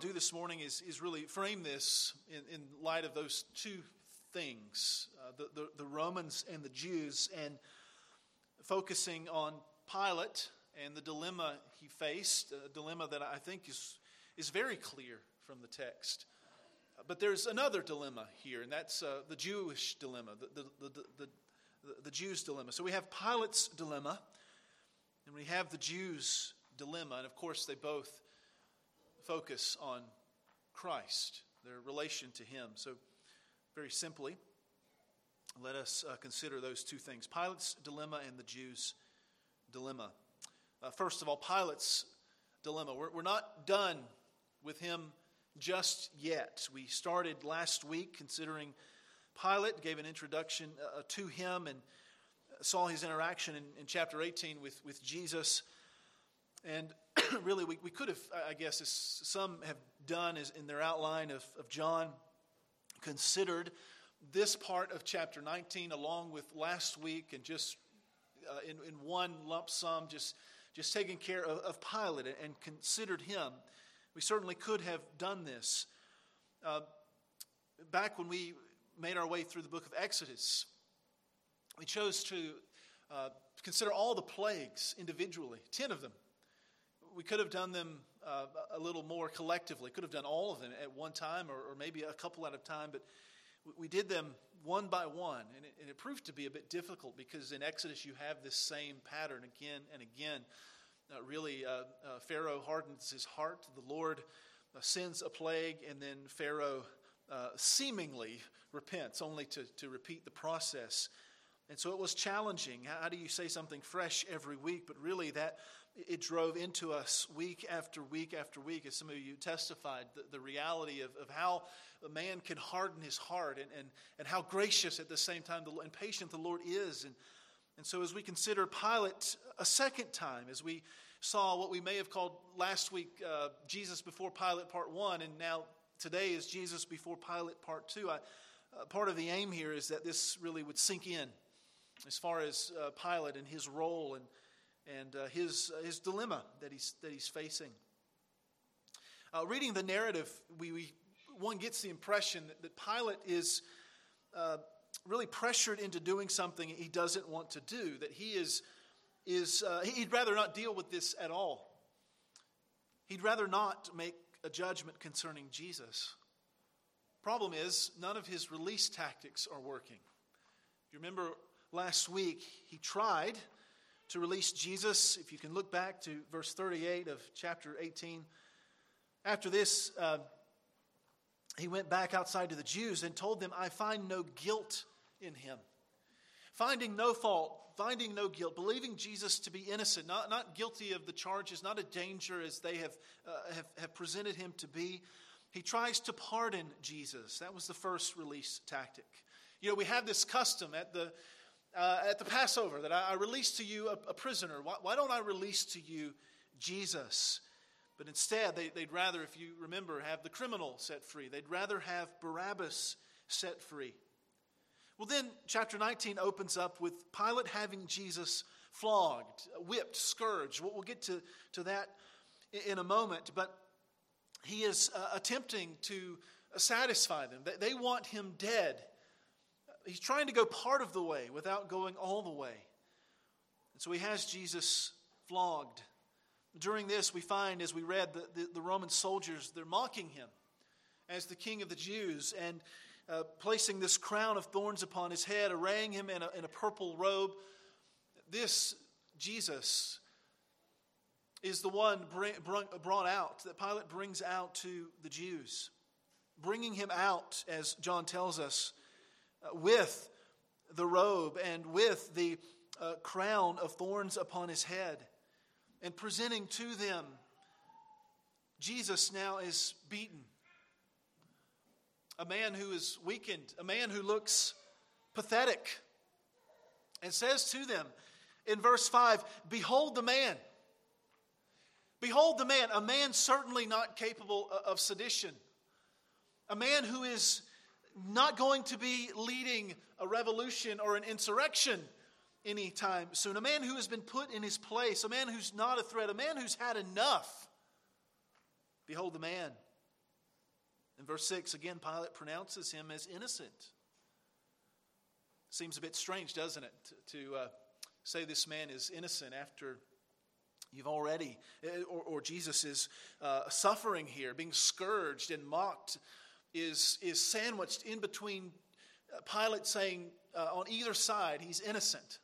to do this morning is really frame this in light of those two things, the Romans and the Jews, and focusing on Pilate and the dilemma he faced, a dilemma that I think is very clear from the text. But there's another dilemma here, and that's the Jewish dilemma, the Jews' dilemma. So we have Pilate's dilemma, and we have the Jews' dilemma, and of course they both focus on Christ, their relation to Him. So very simply, let us consider those two things, Pilate's dilemma and the Jews' dilemma. First of all, Pilate's dilemma. We're not done with him just yet. We started last week considering Pilate, gave an introduction to him, and saw his interaction in chapter 18 with Jesus. And really, we could have, I guess, as some have done is in their outline of John, considered this part of chapter 19 along with last week, and just in one lump sum, just taking care of Pilate and considered him. We certainly could have done this. Back when we made our way through the book of Exodus, we chose to consider all the plagues individually, 10 of them. We could have done them a little more collectively, could have done all of them at one time or maybe a couple at a time, but we did them one by one, and it proved to be a bit difficult because in Exodus you have this same pattern again and again. Pharaoh hardens his heart, the Lord sends a plague, and then Pharaoh seemingly repents, only to repeat the process. And so it was challenging. How do you say something fresh every week? But really that it drove into us week after week after week, as some of you testified, the reality of how a man can harden his heart and how gracious at the same time and patient the Lord is. And so as we consider Pilate a second time, as we saw what we may have called last week Jesus before Pilate part 1, and now today is Jesus before Pilate part 2, part of the aim here is that this really would sink in as far as Pilate and his role and his dilemma that he's facing. Reading the narrative, one gets the impression that Pilate is really pressured into doing something he doesn't want to do, that he'd rather not deal with this at all. He'd rather not make a judgment concerning Jesus. Problem is, none of his release tactics are working. You remember last week, he tried to release Jesus. If you can look back to verse 38 of chapter 18. After this, he went back outside to the Jews and told them, I find no guilt in him. Finding no fault, finding no guilt, believing Jesus to be innocent, not guilty of the charges, not a danger as they have presented him to be. He tries to pardon Jesus. That was the first release tactic. You know, we have this custom at the Passover that I release to you a prisoner. Why don't I release to you Jesus? But instead, they'd rather, if you remember, have the criminal set free. They'd rather have Barabbas set free. Well, then chapter 19 opens up with Pilate having Jesus flogged, whipped, scourged. We'll get to that in a moment. But he is attempting to satisfy them. They want him dead. He's trying to go part of the way without going all the way. And so he has Jesus flogged. During this, we find, as we read, the Roman soldiers, they're mocking him as the king of the Jews and placing this crown of thorns upon his head, arraying him in a purple robe. This Jesus is the one brought out, that Pilate brings out to the Jews, bringing him out, as John tells us, with the robe and with the crown of thorns upon his head, and presenting to them Jesus now is beaten. A man who is weakened, a man who looks pathetic, and says to them in verse 5, behold the man. Behold the man, a man certainly not capable of sedition, a man who is not going to be leading a revolution or an insurrection anytime soon, a man who has been put in his place, a man who's not a threat, a man who's had enough. Behold the man. In verse 6, again, Pilate pronounces him as innocent. Seems a bit strange, doesn't it, to say this man is innocent after you've already, or Jesus is suffering here, being scourged and mocked, is sandwiched in between Pilate saying on either side he's innocent.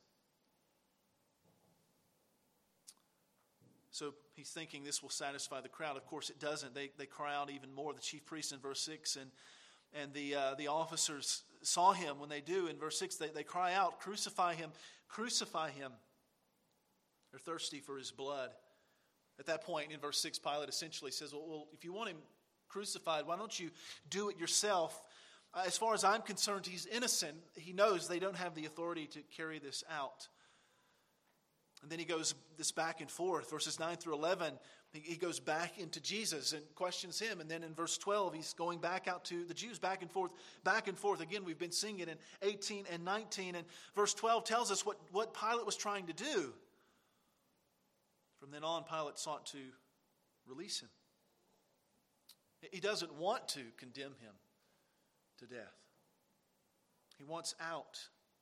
So he's thinking this will satisfy the crowd. Of course it doesn't. They cry out even more. The chief priests in verse 6 and the officers saw him. When they do, in verse 6, they cry out, "Crucify him, crucify him." They're thirsty for his blood. At that point, in verse 6, Pilate essentially says, well, if you want him crucified, why don't you do it yourself? As far as I'm concerned, he's innocent. He knows they don't have the authority to carry this out. And then he goes this back and forth. Verses 9 through 11, he goes back into Jesus and questions him. And then in verse 12, he's going back out to the Jews, back and forth, back and forth. Again, we've been seeing it in 18 and 19. And verse 12 tells us what Pilate was trying to do. From then on, Pilate sought to release him. He doesn't want to condemn him to death. He wants out.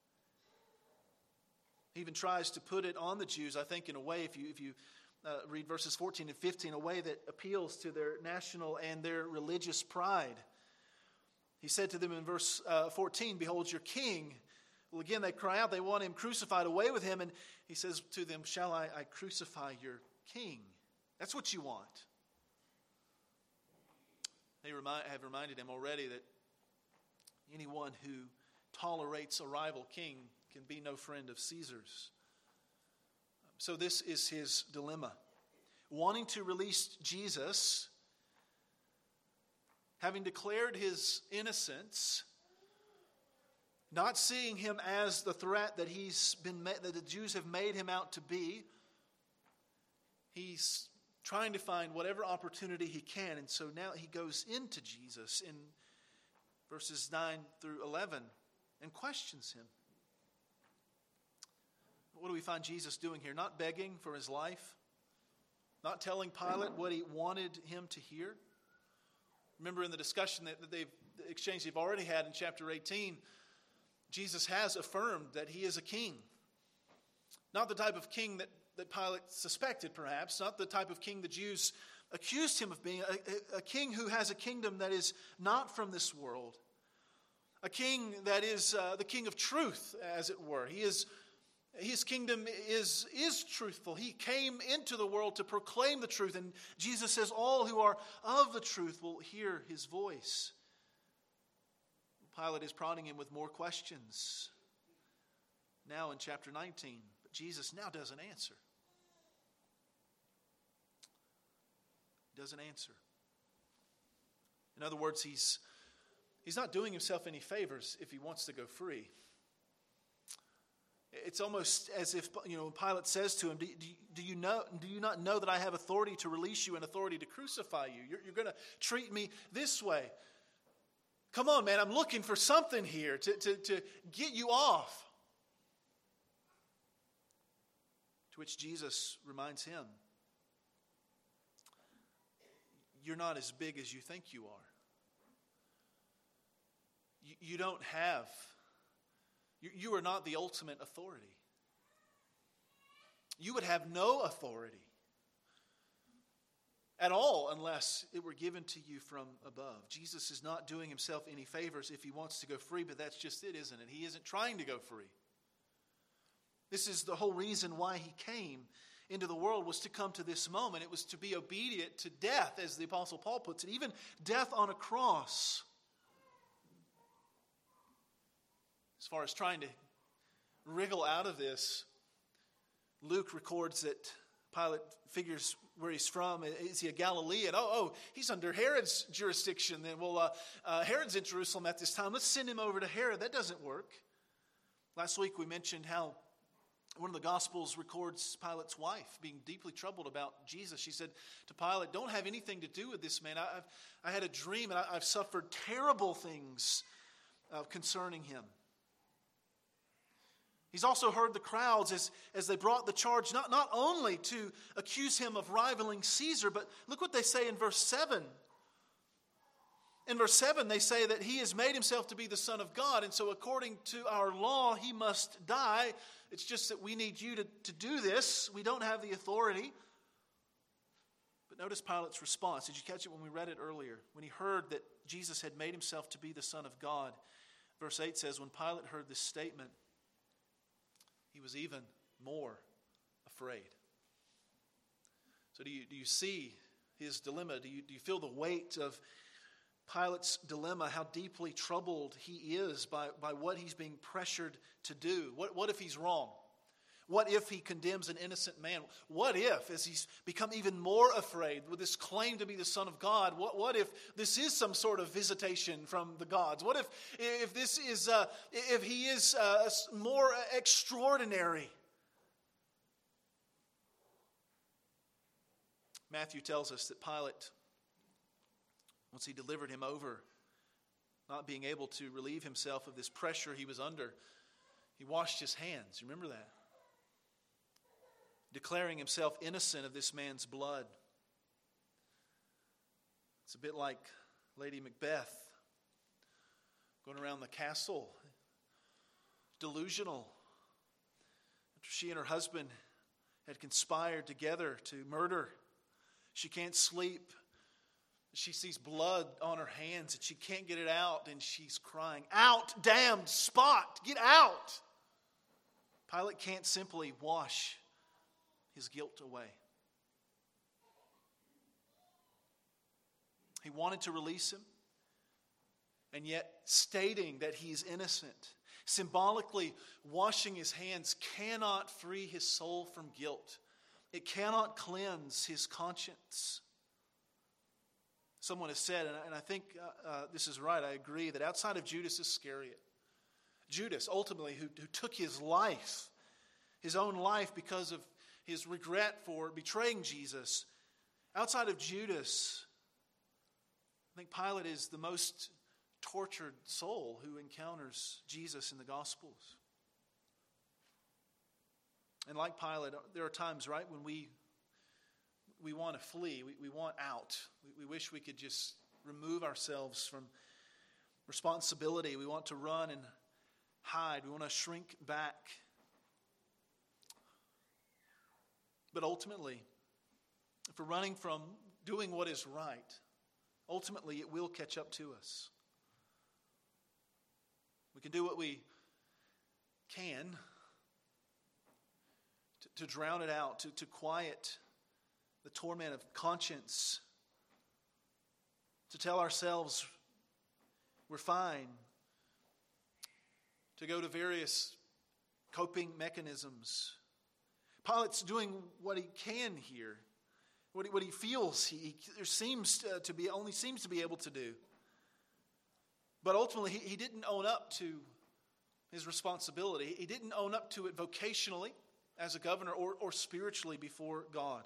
He even tries to put it on the Jews, I think, in a way, if you read verses 14 and 15, a way that appeals to their national and their religious pride. He said to them in verse 14, "Behold your king." Well, again, they cry out. They want him crucified, away with him. And he says to them, "Shall I crucify your king?" That's what you want. They have reminded him already that anyone who tolerates a rival king can be no friend of Caesar's. So this is his dilemma. Wanting to release Jesus, having declared his innocence, not seeing him as the threat that that the Jews have made him out to be. He's trying to find whatever opportunity he can. And so now he goes into Jesus in verses 9 through 11 and questions him. What do we find Jesus doing here? Not begging for his life. Not telling Pilate what he wanted him to hear. Remember in the discussion the exchange they've already had in chapter 18, Jesus has affirmed that he is a king. Not the type of king that Pilate suspected, perhaps. Not the type of king the Jews accused him of being. A king who has a kingdom that is not from this world. A king that is the king of truth, as it were. His kingdom is truthful. He came into the world to proclaim the truth. And Jesus says all who are of the truth will hear his voice. Pilate is prodding him with more questions. Now in chapter 19. But Jesus now doesn't answer. He doesn't answer. In other words, he's not doing himself any favors if he wants to go free. It's almost as if, when Pilate says to him, do you not know that I have authority to release you and authority to crucify you? You're going to treat me this way. Come on, man, I'm looking for something here to get you off. To which Jesus reminds him, you're not as big as you think you are. You are not the ultimate authority. You would have no authority at all unless it were given to you from above. Jesus is not doing himself any favors if he wants to go free, but that's just it, isn't it? He isn't trying to go free. This is the whole reason why he came into the world, was to come to this moment. It was to be obedient to death, as the Apostle Paul puts it, even death on a cross. As far as trying to wriggle out of this, Luke records that Pilate figures where he's from. Is he a Galilean? Oh, he's under Herod's jurisdiction then. Well, Herod's in Jerusalem at this time. Let's send him over to Herod. That doesn't work. Last week we mentioned how one of the Gospels records Pilate's wife being deeply troubled about Jesus. She said to Pilate, "Don't have anything to do with this man. I had a dream and I've suffered terrible things concerning him." He's also heard the crowds as they brought the charge, not only to accuse him of rivaling Caesar, but look what they say in verse 7. In verse 7, they say that he has made himself to be the Son of God, and so according to our law, he must die. It's just that we need you to do this. We don't have the authority. But notice Pilate's response. Did you catch it when we read it earlier? When he heard that Jesus had made himself to be the Son of God. Verse 8 says, when Pilate heard this statement, he was even more afraid. So do you see his dilemma? Do you feel the weight of Pilate's dilemma, how deeply troubled he is by what he's being pressured to do? What if he's wrong? What if he condemns an innocent man? What if, as he's become even more afraid with this claim to be the Son of God, what if this is some sort of visitation from the gods? What if this is if he is more extraordinary? Matthew tells us that Pilate, once he delivered him over, not being able to relieve himself of this pressure he was under, he washed his hands. Remember that? Declaring himself innocent of this man's blood. It's a bit like Lady Macbeth going around the castle, delusional, after she and her husband had conspired together to murder. She can't sleep. She sees blood on her hands and she can't get it out, and she's crying, "Out, damned spot, get out!" Pilate can't simply wash his guilt away. He wanted to release him, and yet stating that he is innocent, symbolically washing his hands, cannot free his soul from guilt. It cannot cleanse his conscience. Someone has said, and I think this is right, I agree, that outside of Judas Iscariot, Judas ultimately who took his life, his own life, because of his regret for betraying Jesus, outside of Judas, I think Pilate is the most tortured soul who encounters Jesus in the Gospels. And like Pilate, there are times, right, when we want to flee, we want out. We wish we could just remove ourselves from responsibility. We want to run and hide. We want to shrink back. But ultimately, if we're running from doing what is right, ultimately it will catch up to us. We can do what we can to drown it out, to quiet the torment of conscience, to tell ourselves we're fine, to go to various coping mechanisms. Pilate's doing what he can here, what he feels he seems to be able to do. But ultimately, he didn't own up to his responsibility. He didn't own up to it vocationally as a governor or spiritually before God.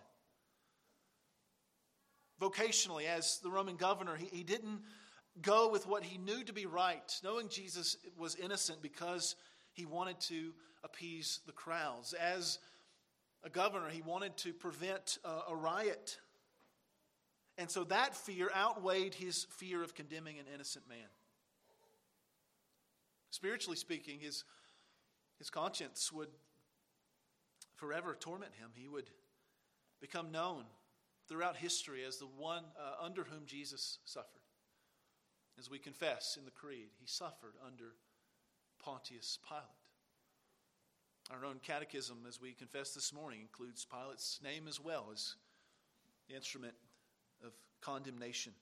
Vocationally, as the Roman governor, he didn't go with what he knew to be right, knowing Jesus was innocent because he wanted to appease the crowds. As a governor, he wanted to prevent a riot. And so that fear outweighed his fear of condemning an innocent man. Spiritually speaking, his conscience would forever torment him. He would become known throughout history as the one under whom Jesus suffered. As we confess in the Creed, he suffered under Pontius Pilate. Our own catechism, as we confess this morning, includes Pilate's name as well as the instrument of condemnation.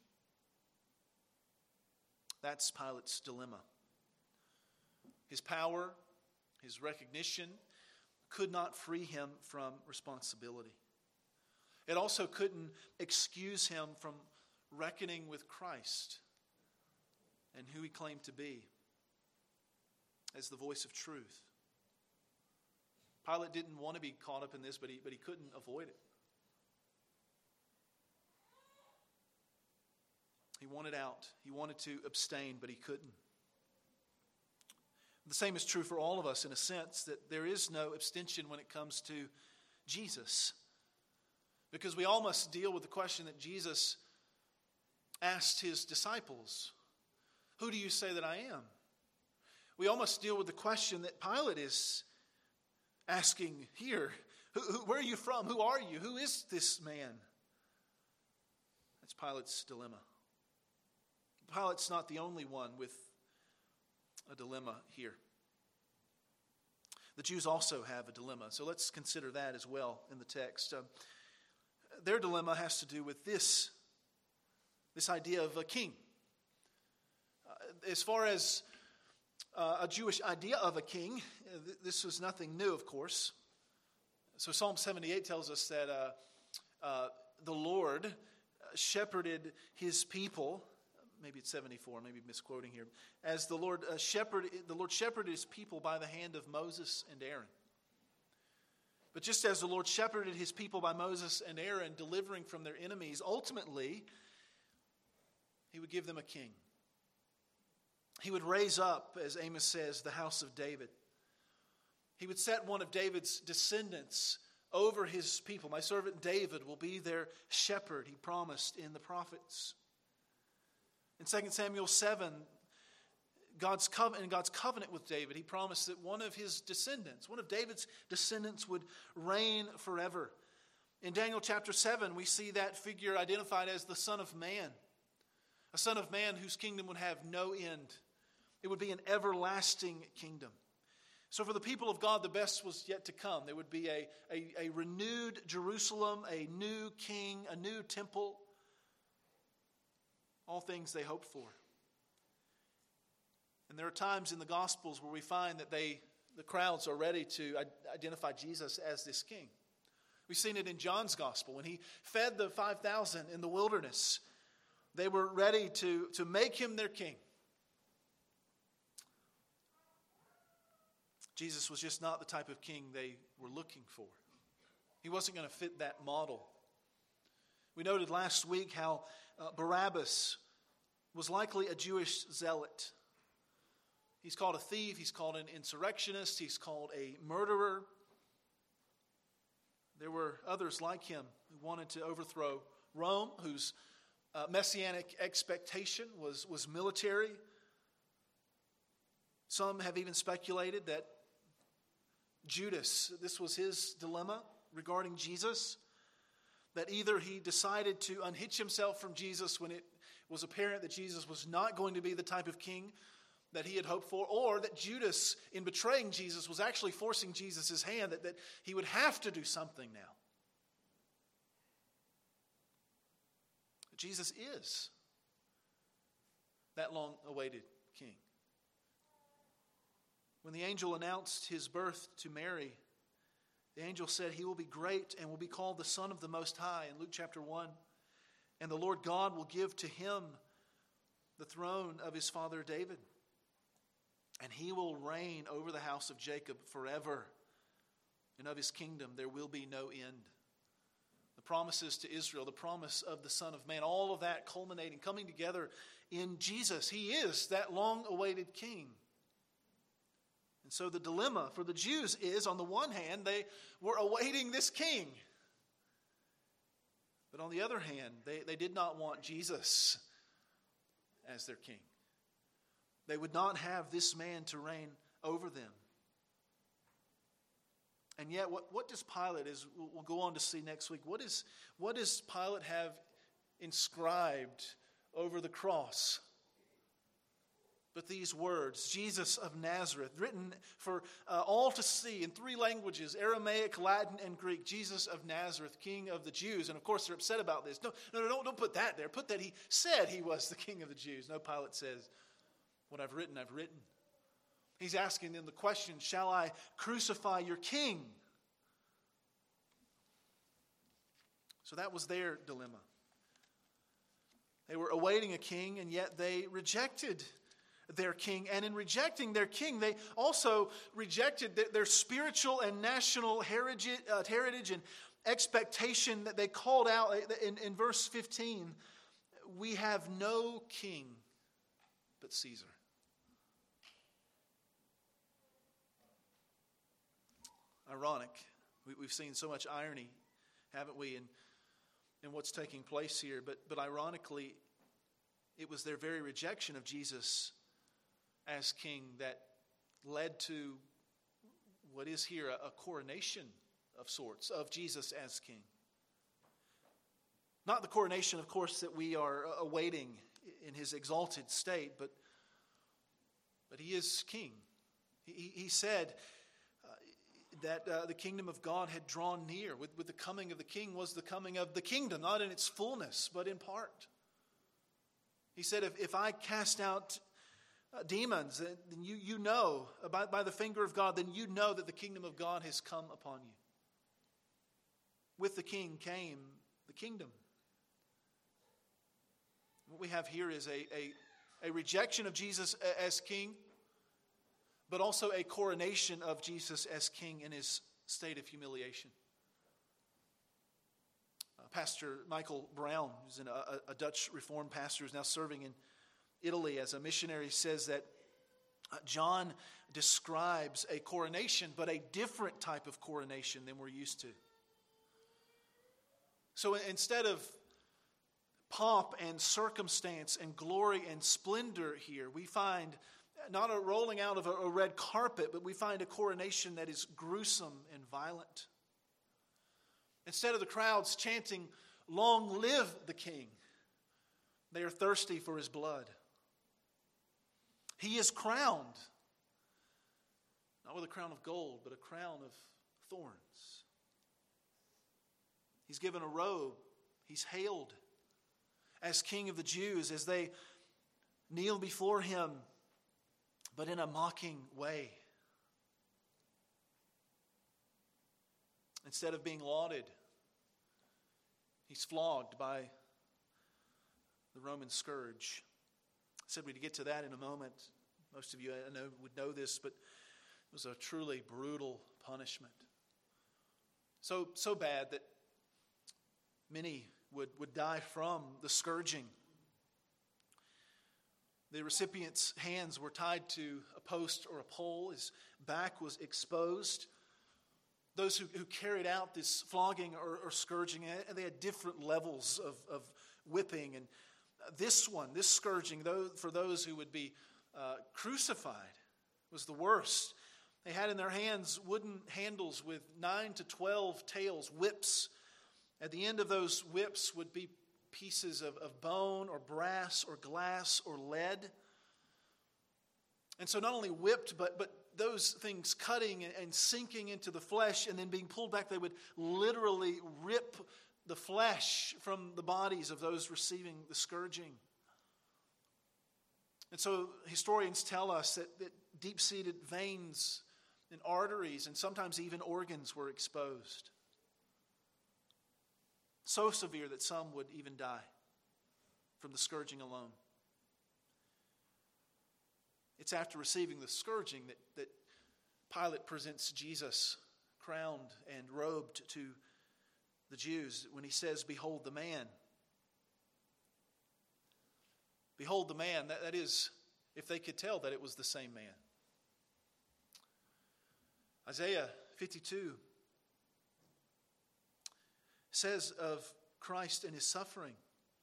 That's Pilate's dilemma. His power, his recognition, could not free him from responsibility. It also couldn't excuse him from reckoning with Christ and who he claimed to be as the voice of truth. Pilate didn't want to be caught up in this, but he couldn't avoid it. He wanted out. He wanted to abstain, but he couldn't. The same is true for all of us in a sense, that there is no abstention when it comes to Jesus. Because we all must deal with the question that Jesus asked his disciples, "Who do you say that I am?" We almost deal with the question that Pilate is asking here. Where are you from? Who are you? Who is this man? That's Pilate's dilemma. Pilate's not the only one with a dilemma here. The Jews also have a dilemma, so let's consider that as well in the text. Their dilemma has to do with this idea of a king. As far as a Jewish idea of a king, this was nothing new, of course. So Psalm 78 tells us that the Lord shepherded his people. Maybe it's 74, maybe misquoting here. As the Lord shepherded his people by the hand of Moses and Aaron. But just as the Lord shepherded his people by Moses and Aaron, delivering from their enemies, ultimately, he would give them a king. He would raise up, as Amos says, the house of David. He would set one of David's descendants over his people. My servant David will be their shepherd, he promised in the prophets. In 2 Samuel 7, God's covenant with David, he promised that one of his descendants, one of David's descendants, would reign forever. In Daniel chapter 7, we see that figure identified as the Son of Man. A Son of Man whose kingdom would have no end. It would be an everlasting kingdom. So for the people of God, the best was yet to come. There would be a renewed Jerusalem, a new king, a new temple. All things they hoped for. And there are times in the Gospels where we find that the crowds are ready to identify Jesus as this king. We've seen it in John's Gospel. When he fed the 5,000 in the wilderness, they were ready to make him their king. Jesus was just not the type of king they were looking for. He wasn't going to fit that model. We noted last week how Barabbas was likely a Jewish zealot. He's called a thief, he's called an insurrectionist, he's called a murderer. There were others like him who wanted to overthrow Rome, whose messianic expectation was military. Some have even speculated that Judas, this was his dilemma regarding Jesus, that either he decided to unhitch himself from Jesus when it was apparent that Jesus was not going to be the type of king that he had hoped for, or that Judas, in betraying Jesus, was actually forcing Jesus' hand, that he would have to do something now. But Jesus is that long-awaited king. When the angel announced his birth to Mary, the angel said he will be great and will be called the Son of the Most High in Luke chapter 1. And the Lord God will give to him the throne of his father David. And he will reign over the house of Jacob forever. And of his kingdom there will be no end. The promises to Israel, the promise of the Son of Man, all of that culminating, coming together in Jesus. He is that long-awaited king. And so the dilemma for the Jews is, on the one hand, they were awaiting this king. But on the other hand, they did not want Jesus as their king. They would not have this man to reign over them. And yet, what does Pilate, as we'll go on to see next week, what does Pilate have inscribed over the cross? But these words, Jesus of Nazareth, written for all to see in 3 languages, Aramaic, Latin, and Greek. Jesus of Nazareth, King of the Jews. And of course they're upset about this. No, don't put that there. Put that he said he was the King of the Jews. No, Pilate says, what I've written, I've written. He's asking them the question, shall I crucify your king? So that was their dilemma. They were awaiting a king, and yet they rejected their king. And in rejecting their king, they also rejected their spiritual and national heritage and expectation that they called out in verse 15. We have no king but Caesar. Ironic. We've seen so much irony, haven't we, in what's taking place here. But ironically, It was their very rejection of Jesus as king that led to what is here a coronation of sorts of Jesus as king. Not the coronation, of course, that we are awaiting in his exalted state, but he is king. He said that the kingdom of God had drawn near. With the coming of the king was the coming of the kingdom, not in its fullness, but in part. He said, if I cast out demons, then you know, by the finger of God, then you know that the kingdom of God has come upon you. With the king came the kingdom. What we have here is a rejection of Jesus as king, but also a coronation of Jesus as king in his state of humiliation. Pastor Michael Brown, who's a Dutch Reformed pastor, who's now serving in Italy as a missionary, says that John describes a coronation, but a different type of coronation than we're used to. So instead of pomp and circumstance and glory and splendor here, we find not a rolling out of a red carpet, but we find a coronation that is gruesome and violent. Instead of the crowds chanting, "Long live the king," they are thirsty for his blood. He is crowned, not with a crown of gold, but a crown of thorns. He's given a robe. He's hailed as King of the Jews as they kneel before him, but in a mocking way. Instead of being lauded, he's flogged by the Roman scourge. I said we'd get to that in a moment. Most of you I know would know this, but it was a truly brutal punishment. So bad that many would die from the scourging. The recipient's hands were tied to a post or a pole. His back was exposed. Those who carried out this flogging or scourging, and they had different levels of whipping. And this scourging, for those who would be crucified, was the worst. They had in their hands wooden handles with 9 to 12 tails, whips. At the end of those whips would be pieces of bone or brass or glass or lead. And so not only whipped, but those things cutting and sinking into the flesh and then being pulled back, they would literally rip the flesh from the bodies of those receiving the scourging. And so historians tell us that deep-seated veins and arteries and sometimes even organs were exposed. So severe that some would even die from the scourging alone. It's after receiving the scourging that Pilate presents Jesus crowned and robed to the Jews when he says, "Behold the man." Behold the man, that is, if they could tell that it was the same man. Isaiah 52 says of Christ and his suffering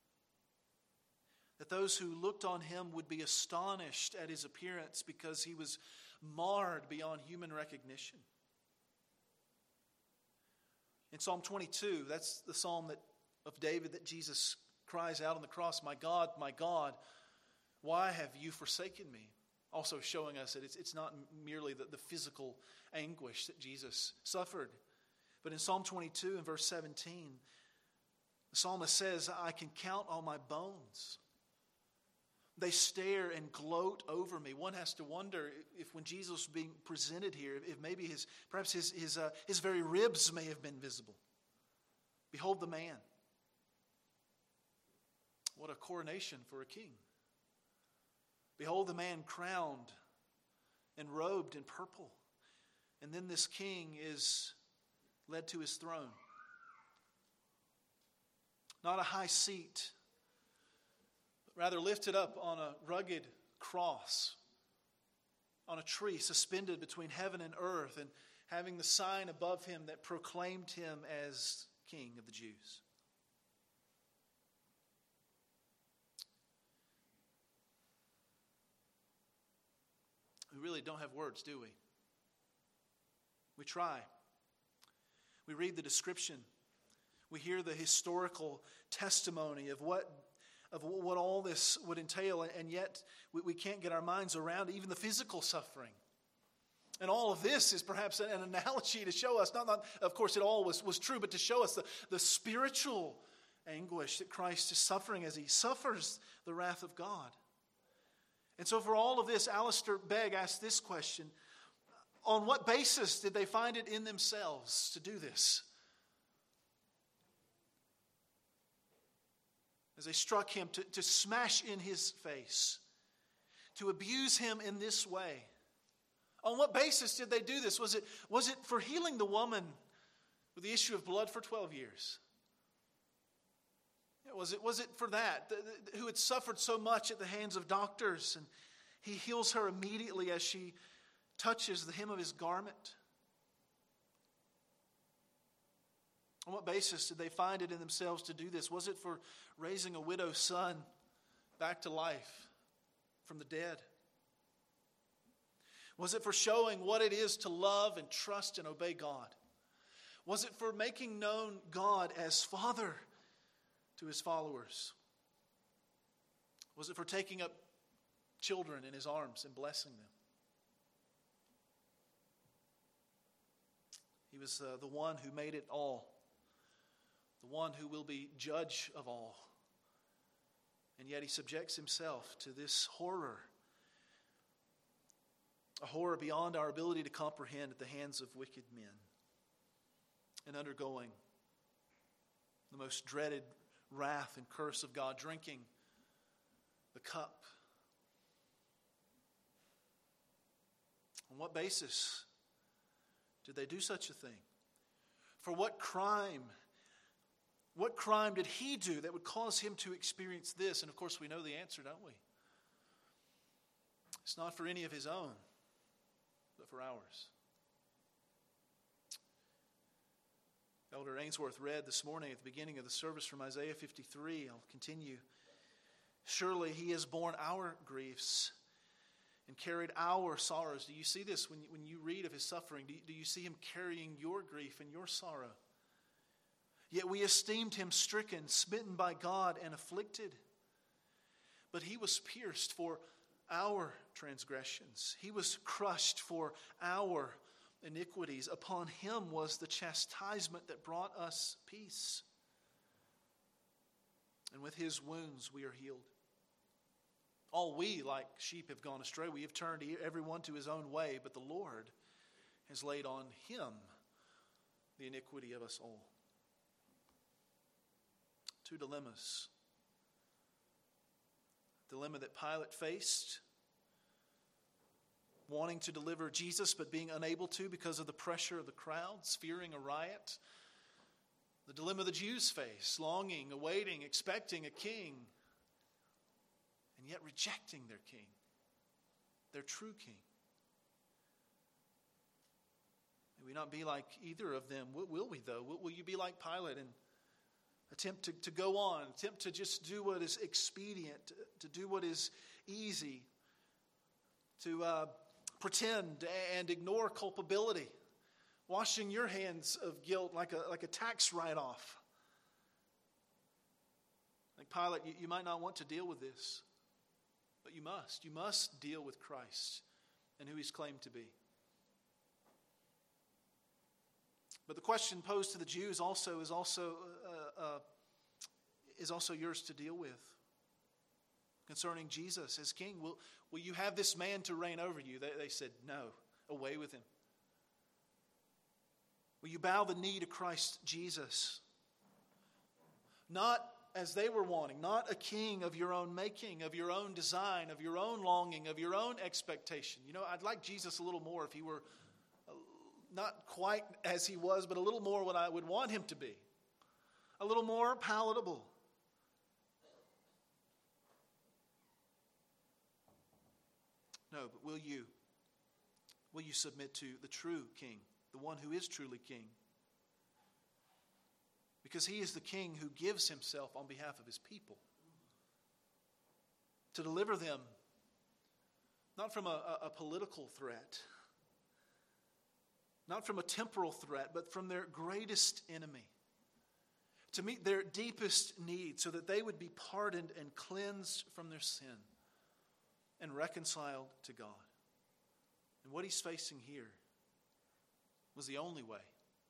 that those who looked on him would be astonished at his appearance because he was marred beyond human recognition. In Psalm 22, that's the psalm of David that Jesus cries out on the cross, my God, why have you forsaken me?" Also showing us that it's not merely the physical anguish that Jesus suffered. But in Psalm 22 and verse 17, the psalmist says, "I can count all my bones. They stare and gloat over me." One has to wonder if when Jesus was being presented here, if maybe perhaps his very ribs may have been visible. Behold the man. What a coronation for a king. Behold the man crowned and robed in purple. And then this king is led to his throne. Not a high seat, but rather lifted up on a rugged cross, on a tree suspended between heaven and earth, and having the sign above him that proclaimed him as King of the Jews. really don't have words, do we? We try. We read the description. We hear the historical testimony of what all this would entail, and yet we can't get our minds around even the physical suffering. And all of this is perhaps an analogy to show us, not of course it all was true, but to show us the spiritual anguish that Christ is suffering as he suffers the wrath of God. And so for all of this, Alistair Begg asked this question: on what basis did they find it in themselves to do this? As they struck him, to smash in his face, to abuse him in this way. On what basis did they do this? Was it for healing the woman with the issue of blood for 12 years? Was it for that, who had suffered so much at the hands of doctors, and he heals her immediately as she touches the hem of his garment? On what basis did they find it in themselves to do this? Was it for raising a widow's son back to life from the dead? Was it for showing what it is to love and trust and obey God? Was it for making known God as Father to his followers? Was it for taking up children in his arms and blessing them? He was the one who made it all, the one who will be judge of all. And yet he subjects himself to this horror, a horror beyond our ability to comprehend, at the hands of wicked men, and undergoing the most dreaded wrath and curse of God, drinking the cup. On what basis did they do such a thing? For what crime? What crime did he do that would cause him to experience this? And of course we know the answer, don't we? It's not for any of his own, but for ours. Elder Ainsworth read this morning at the beginning of the service from Isaiah 53. I'll continue. Surely he has borne our griefs and carried our sorrows. Do you see this when you read of his suffering? Do you see him carrying your grief and your sorrow? Yet we esteemed him stricken, smitten by God, and afflicted. But he was pierced for our transgressions. He was crushed for our iniquities. Upon him was the chastisement that brought us peace. And with his wounds we are healed. All we, like sheep, have gone astray. We have turned everyone to his own way, but the Lord has laid on him the iniquity of us all. Two dilemmas. Dilemma that Pilate faced, wanting to deliver Jesus but being unable to because of the pressure of the crowds, fearing a riot. The dilemma the Jews face, longing, awaiting, expecting a king, and yet rejecting their king, their true king. May we not be like either of them. Will we, though? Will you be like Pilate and attempt to go on, attempt to just do what is expedient, to do what is easy, to pretend and ignore culpability, washing your hands of guilt like a tax write-off? Like Pilate, you might not want to deal with this, but you must. You must deal with Christ and who he's claimed to be. But the question posed to the Jews is also yours to deal with. Concerning Jesus as king, will you have this man to reign over you? They said, no, away with him. Will you bow the knee to Christ Jesus? Not as they were wanting, not a king of your own making, of your own design, of your own longing, of your own expectation. You know, I'd like Jesus a little more if he were not quite as he was, but a little more what I would want him to be. A little more palatable. No, but will you submit to the true king, the one who is truly king? Because he is the king who gives himself on behalf of his people to deliver them not from a political threat, not from a temporal threat, but from their greatest enemy, to meet their deepest need so that they would be pardoned and cleansed from their sin and reconciled to God. And what he's facing here was the only way.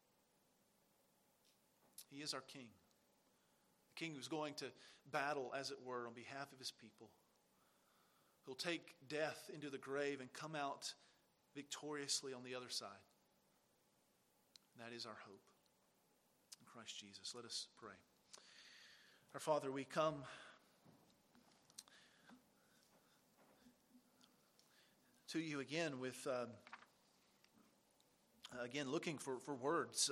He is our King. The King who's going to battle, as it were, on behalf of his people. He'll take death into the grave and come out victoriously on the other side. And that is our hope in Christ Jesus. Let us pray. Our Father, we come to you again with, looking for words.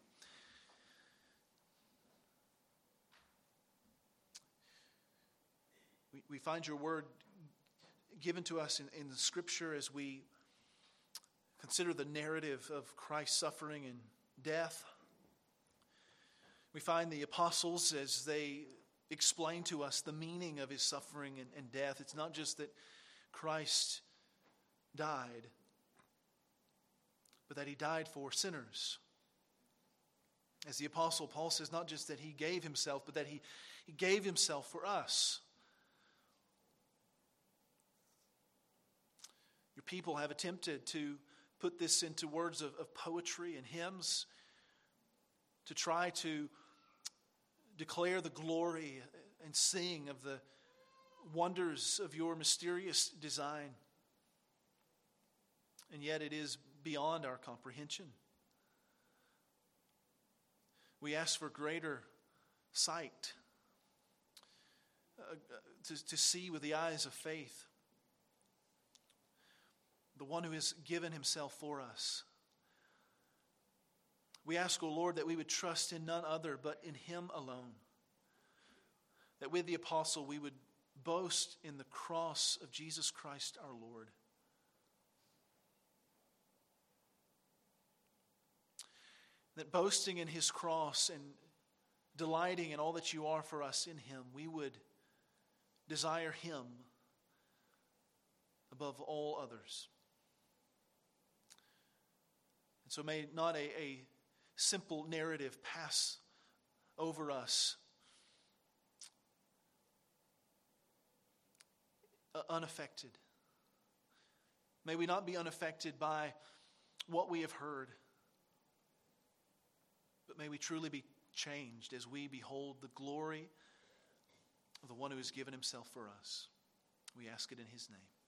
We find your word given to us in the Scripture as we consider the narrative of Christ's suffering and death. We find the apostles as they explain to us the meaning of his suffering and death. It's not just that Christ died, but that he died for sinners. As the apostle Paul says, not just that he gave himself, but that he gave himself for us. Your people have attempted to put this into words of poetry and hymns, to try to declare the glory and sing of the wonders of your mysterious design. And yet it is beyond our comprehension. We ask for greater sight, to see with the eyes of faith the one who has given himself for us. We ask, O Lord, that we would trust in none other but in him alone. That with the apostle we would boast in the cross of Jesus Christ our Lord. That boasting in his cross and delighting in all that you are for us in him, we would desire him above all others. And so may not a simple narrative pass over us unaffected. May we not be unaffected by what we have heard, but may we truly be changed as we behold the glory of the one who has given himself for us. We ask it in his name.